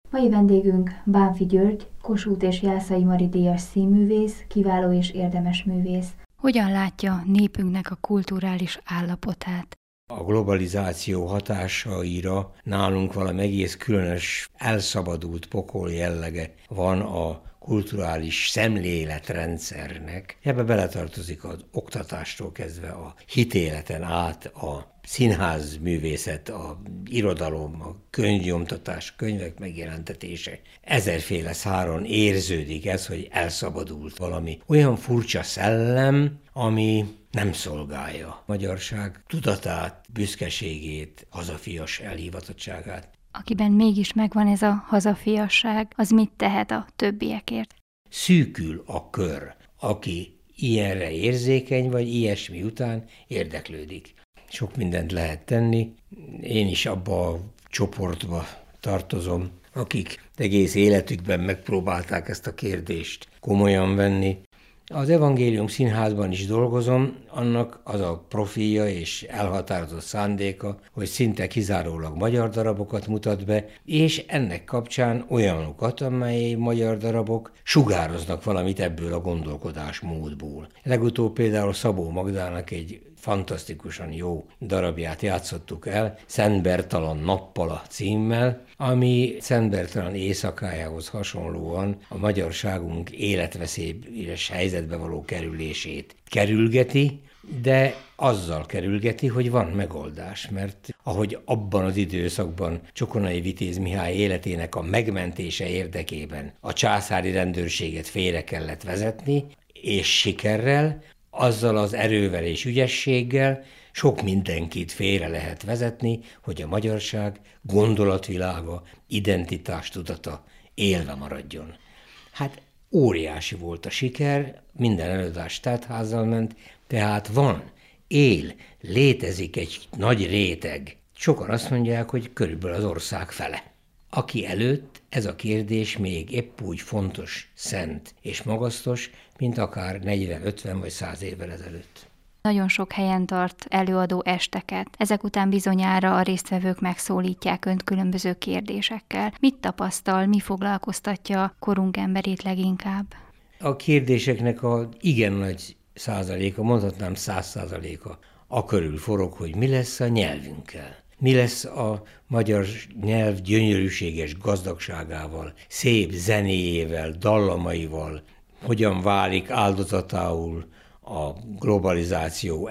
Mai vendégünk Bánffy György, Kossuth és Jászai Mari díjas színművész, kiváló és érdemes művész. Hogyan látja népünknek a kulturális állapotát? A globalizáció hatásaira nálunk valami egész különös, elszabadult pokol jellege van a kulturális szemléletrendszernek. Ebbe beletartozik az oktatástól kezdve a hitéleten át, a színházművészet, a irodalom, a könyvnyomtatás, könyvek megjelentetése. Ezerféle száron érződik ez, hogy elszabadult valami olyan furcsa szellem, ami nem szolgálja a magyarság tudatát, büszkeségét, hazafias elhivatottságát. Akiben mégis megvan ez a hazafiasság, az mit tehet a többiekért? Szűkül a kör, aki ilyenre érzékeny, vagy ilyesmi után érdeklődik. Sok mindent lehet tenni. Én is abba a csoportba tartozom, akik egész életükben megpróbálták ezt a kérdést komolyan venni. Az Evangélium Színházban is dolgozom, annak az a profilja és elhatározott szándéka, hogy szinte kizárólag magyar darabokat mutat be, és ennek kapcsán olyanokat, amely magyar darabok sugároznak valamit ebből a gondolkodásmódból. Legutóbb például Szabó Magdának egy fantasztikusan jó darabját játszottuk el, Szent Bertalan nappala címmel, ami Szent Bertalan éjszakájához hasonlóan a magyarságunk életveszélyes helyzetbe való kerülését kerülgeti, de azzal kerülgeti, hogy van megoldás, mert ahogy abban az időszakban Csokonai Vitéz Mihály életének a megmentése érdekében a császári rendőrséget félre kellett vezetni, és sikerrel, azzal az erővel és ügyességgel sok mindenkit félre lehet vezetni, hogy a magyarság gondolatvilága, identitástudata élve maradjon. Hát óriási volt a siker, minden előadás teltházzal ment, tehát van, él, létezik egy nagy réteg. Sokan azt mondják, hogy körülbelül az ország fele. Aki előtt ez a kérdés még épp úgy fontos, szent és magasztos, mint akár 40, 50 vagy 100 évvel ezelőtt. Nagyon sok helyen tart előadó esteket. Ezek után bizonyára a résztvevők megszólítják önt különböző kérdésekkel. Mit tapasztal, mi foglalkoztatja korunk emberét leginkább? A kérdéseknek a igen nagy százaléka, mondhatnám 100%-a a körül forog, hogy mi lesz a nyelvünkkel. Mi lesz a magyar nyelv gyönyörűséges gazdagságával, szép zenéjével, dallamaival, hogyan válik áldozatául a globalizáció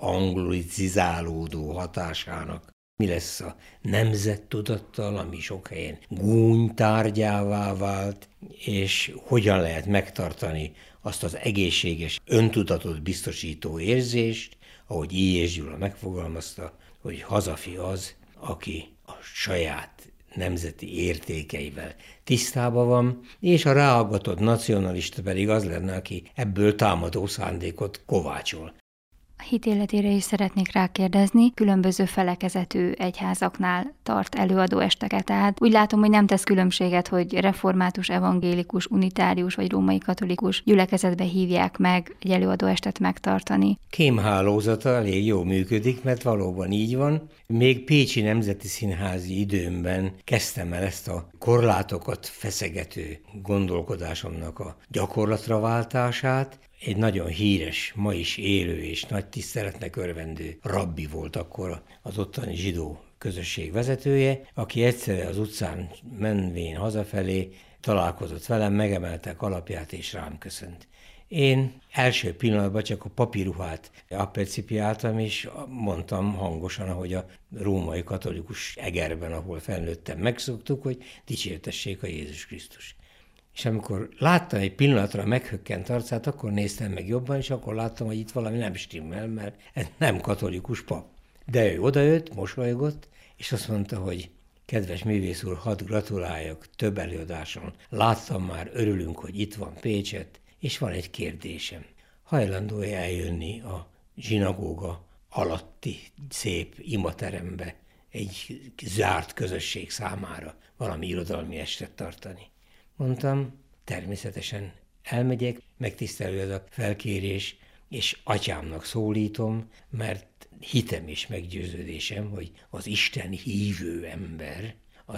elanglicizálódó hatásának. Mi lesz a nemzettudattal, ami sok helyen gúny tárgyává vált, és hogyan lehet megtartani azt az egészséges öntudatot biztosító érzést, ahogy I. és Gyula megfogalmazta, hogy hazafi az, aki a saját nemzeti értékeivel tisztában van, és a ráaggatott nacionalista pedig az lenne, aki ebből támadó szándékot kovácsol. A hitéletére is szeretnék rákérdezni, különböző felekezetű egyházaknál tart előadó esteket, tehát úgy látom, hogy nem tesz különbséget, hogy református, evangélikus, unitárius vagy római katolikus gyülekezetbe hívják meg egy előadó estet megtartani. Kémhálózata elég jól működik, mert valóban így van. Még pécsi nemzeti színházi időmben kezdtem el ezt a korlátokat feszegető gondolkodásomnak a gyakorlatra váltását. Egy nagyon híres, ma is élő és nagy tiszteletnek örvendő rabbi volt akkor az ottani zsidó közösség vezetője, aki egyszer az utcán menvén hazafelé találkozott velem, megemelte a kalapját és rám köszönt. Én első pillanatban csak a papíruhát appercipiáltam, és mondtam hangosan, ahogy a római katolikus Egerben, ahol felnőttem, megszoktuk, hogy dicsértessék a Jézus Krisztus. És amikor láttam egy pillanatra a meghökkent arcát, akkor néztem meg jobban, és akkor láttam, hogy itt valami nem stimmel, mert ez nem katolikus pap. De ő odajött, mosolygott, és azt mondta, hogy kedves művész úr, hadd gratuláljak, több előadáson láttam már, örülünk, hogy itt van Pécset, és van egy kérdésem. Hajlandó-e eljönni a zsinagóga alatti szép imaterembe egy zárt közösség számára valami irodalmi estet tartani? Mondtam, természetesen elmegyek, megtisztelő ez a felkérés, és atyámnak szólítom, mert hitem és meggyőződésem, hogy az Isten hívő ember az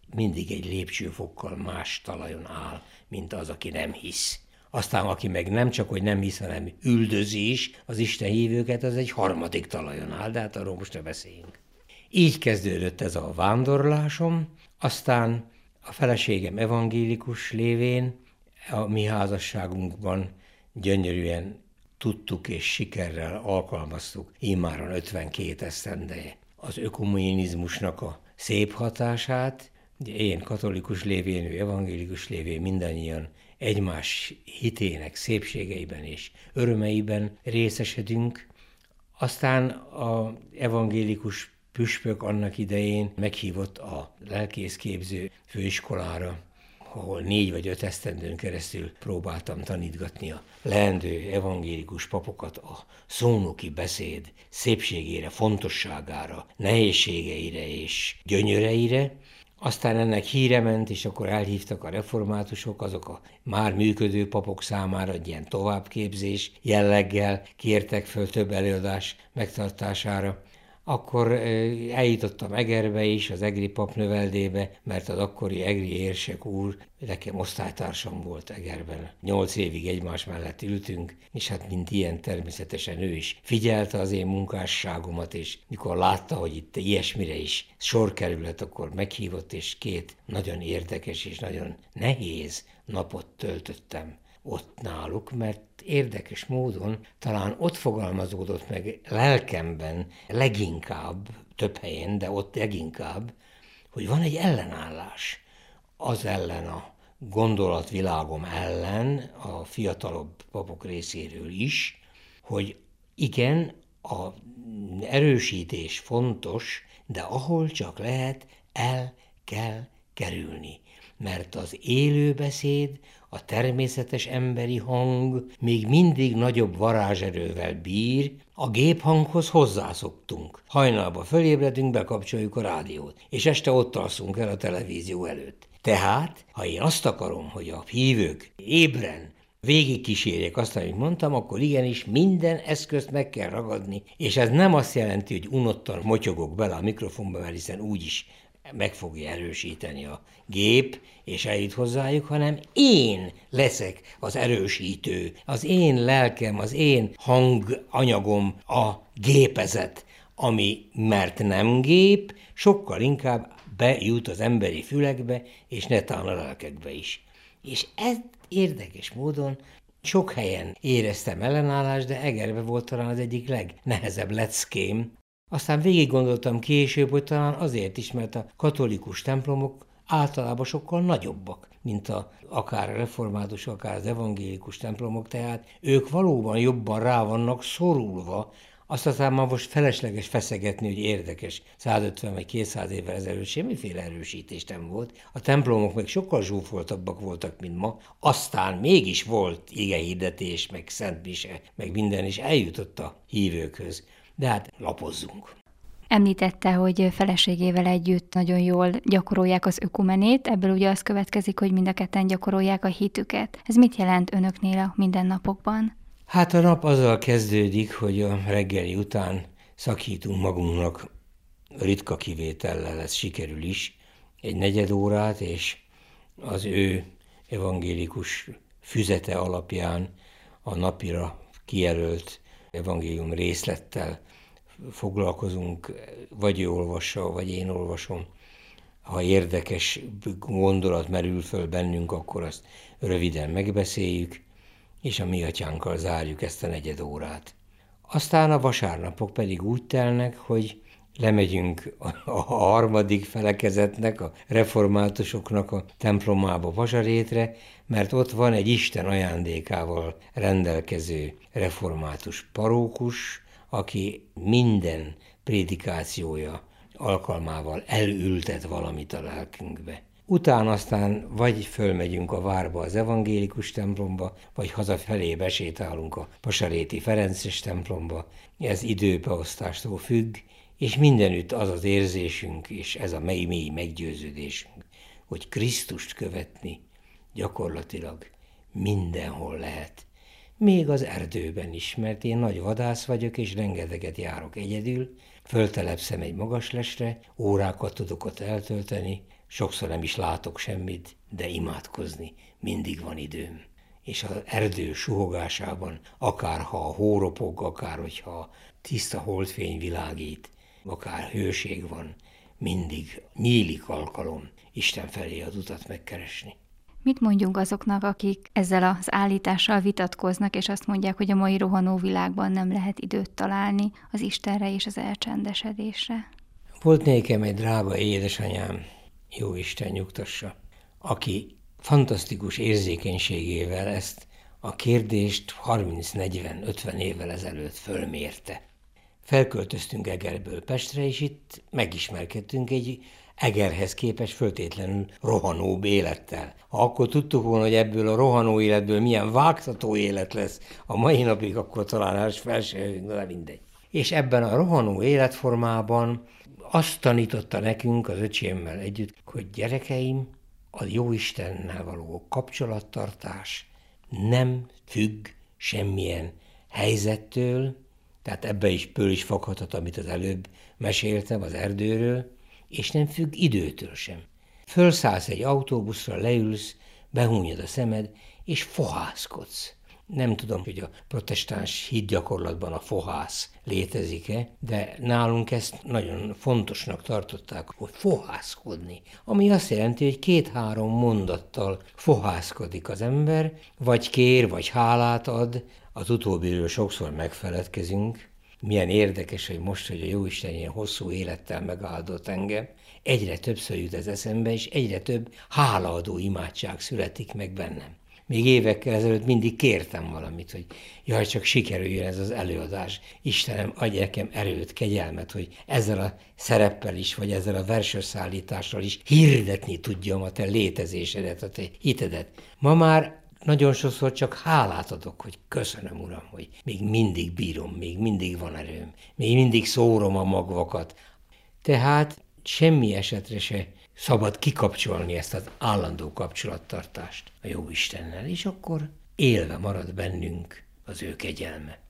mindig egy lépcsőfokkal más talajon áll, mint az, aki nem hisz. Aztán aki meg nem csak, hogy nem hisz, hanem üldözi is az Isten hívőket, az egy harmadik talajon áll, de hát arról most ne beszéljünk. Így kezdődött ez a vándorlásom, aztán a feleségem evangélikus lévén a mi házasságunkban gyönyörűen tudtuk és sikerrel alkalmaztuk immáron 52 esztendeje az ökumenizmusnak a szép hatását. Én katolikus lévén, ő evangélikus lévén mindannyian egymás hitének szépségeiben és örömeiben részesedünk. Aztán az evangélikus püspök annak idején meghívott a lelkészképző főiskolára, ahol 4 vagy 5 esztendőn keresztül próbáltam tanítgatni a leendő evangélikus papokat a szónoki beszéd szépségére, fontosságára, nehézségeire és gyönyöreire. Aztán ennek híre ment, és akkor elhívtak a reformátusok, azok a már működő papok számára egy ilyen továbbképzés jelleggel kértek föl több előadás megtartására. Akkor eljutottam Egerbe is, az egri papnöveldébe, mert az akkori egri érsek úr, nekem osztálytársam volt Egerben. 8 évig egymás mellett ültünk, és hát mint ilyen természetesen ő is figyelte az én munkásságomat, és mikor látta, hogy itt ilyesmire is sor kerülhet, akkor meghívott, és 2 nagyon érdekes és nagyon nehéz napot töltöttem ott náluk, mert érdekes módon talán ott fogalmazódott meg lelkemben leginkább, több helyen, de ott leginkább, hogy van egy ellenállás az ellen a gondolatvilágom ellen, a fiatalabb papok részéről is, hogy igen, a erősítés fontos, de ahol csak lehet, el kell kerülni. Mert az élőbeszéd, a természetes emberi hang még mindig nagyobb varázserővel bír, a géphanghoz hozzászoktunk. Hajnalba fölébredünk, bekapcsoljuk a rádiót, és este ott alszunk el a televízió előtt. Tehát, ha én azt akarom, hogy a hívők ébren végigkísérjék azt, amit mondtam, akkor igenis minden eszközt meg kell ragadni, és ez nem azt jelenti, hogy unottan motyogok bele a mikrofonba, mert hiszen úgyis meg fogja erősíteni a gép, és eljut hozzájuk, hanem én leszek az erősítő, az én lelkem, az én hanganyagom a gépezet, ami, mert nem gép, sokkal inkább bejut az emberi fülekbe, és netán a lelkekbe is. És ez érdekes módon sok helyen éreztem ellenállást, de Egerbe volt talán az egyik legnehezebb leckém. Aztán végig gondoltam később, hogy talán azért is, mert a katolikus templomok általában sokkal nagyobbak, mint akár a református, akár az evangélikus templomok, tehát ők valóban jobban rá vannak szorulva. Azt aztán már most felesleges feszegetni, hogy érdekes, 150 vagy 200 évvel ezelőtt semmiféle erősítés nem volt. A templomok meg sokkal zsúfoltabbak voltak, mint ma. Aztán mégis volt igehirdetés, meg szentmise, meg minden is eljutott a hívőkhöz. De hát lapozzunk. Említette, hogy feleségével együtt nagyon jól gyakorolják az ökumenét, ebből ugye az következik, hogy mind a ketten gyakorolják a hitüket. Ez mit jelent önöknél a mindennapokban? Hát a nap azzal kezdődik, hogy a reggeli után szakítunk magunknak, ritka kivétellel ez sikerül is, egy 4 órát, és az ő evangélikus füzete alapján a napira kijelölt evangélium részlettel foglalkozunk, vagy ő olvassa, vagy én olvasom. Ha érdekes gondolat merül föl bennünk, akkor azt röviden megbeszéljük, és a mi atyánkkal zárjuk ezt a 4 órát. Aztán a vasárnapok pedig úgy telnek, hogy lemegyünk a harmadik felekezetnek, a reformátusoknak a templomába Vasarétre, mert ott van egy Isten ajándékával rendelkező református parókus, aki minden prédikációja alkalmával elültet valamit a lelkünkbe. Utána aztán vagy fölmegyünk a várba az evangélikus templomba, vagy hazafelé besétálunk a vasaréti ferences templomba. Ez időbeosztástól függ, és mindenütt az az érzésünk, és ez a mély meggyőződésünk, hogy Krisztust követni gyakorlatilag mindenhol lehet. Még az erdőben is, mert én nagy vadász vagyok, és rengeteget járok egyedül, föltelepszem egy magaslesre, órákat tudok ott eltölteni, sokszor nem is látok semmit, de imádkozni mindig van időm. És az erdő suhogásában, akár ha a hó ropog, akár hogyha tiszta holdfény világít, akár hőség van, mindig nyílik alkalom Isten felé az utat megkeresni. Mit mondjunk azoknak, akik ezzel az állítással vitatkoznak, és azt mondják, hogy a mai rohanó világban nem lehet időt találni az Istenre és az elcsendesedésre? Volt nékem egy drága édesanyám, jó Isten nyugtassa, aki fantasztikus érzékenységével ezt a kérdést 30-40-50 évvel ezelőtt fölmérte. Felköltöztünk Egerből Pestre, és itt megismerkedtünk egy Egerhez képest föltétlenül rohanóbb élettel. Ha akkor tudtuk volna, hogy ebből a rohanó életből milyen vágtató élet lesz a mai napig, akkor talán fel se jövünk, de mindegy. És ebben a rohanó életformában azt tanította nekünk az öcsémmel együtt, hogy gyerekeim, a Jóistennel való kapcsolattartás nem függ semmilyen helyzettől, tehát ebbe is fakadhat, amit az előbb meséltem az erdőről, és nem függ időtől sem. Fölszállsz egy autóbuszra, leülsz, behúnyod a szemed, és fohászkodsz. Nem tudom, hogy a protestáns hitgyakorlatban a fohász létezik-e, de nálunk ezt nagyon fontosnak tartották, hogy fohászkodni. Ami azt jelenti, hogy 2-3 mondattal fohászkodik az ember, vagy kér, vagy hálát ad. Az utóbbiről sokszor megfeledkezünk. Milyen érdekes, hogy most, hogy a Jóisten ilyen hosszú élettel megáldott engem, egyre többször jut ez eszembe, és egyre több hálaadó imádság születik meg bennem. Még évekkel ezelőtt mindig kértem valamit, hogy jaj, csak sikerüljön ez az előadás. Istenem, adj nekem erőt, kegyelmet, hogy ezzel a szereppel is, vagy ezzel a versösszállítással is hirdetni tudjam a te létezésedet, a te hitedet. Ma már nagyon sokszor csak hálát adok, hogy köszönöm, Uram, hogy még mindig bírom, még mindig van erőm, még mindig szórom a magvakat. Tehát semmi esetre se szabad kikapcsolni ezt az állandó kapcsolattartást a Jóistennel, és akkor élve marad bennünk az ő kegyelme.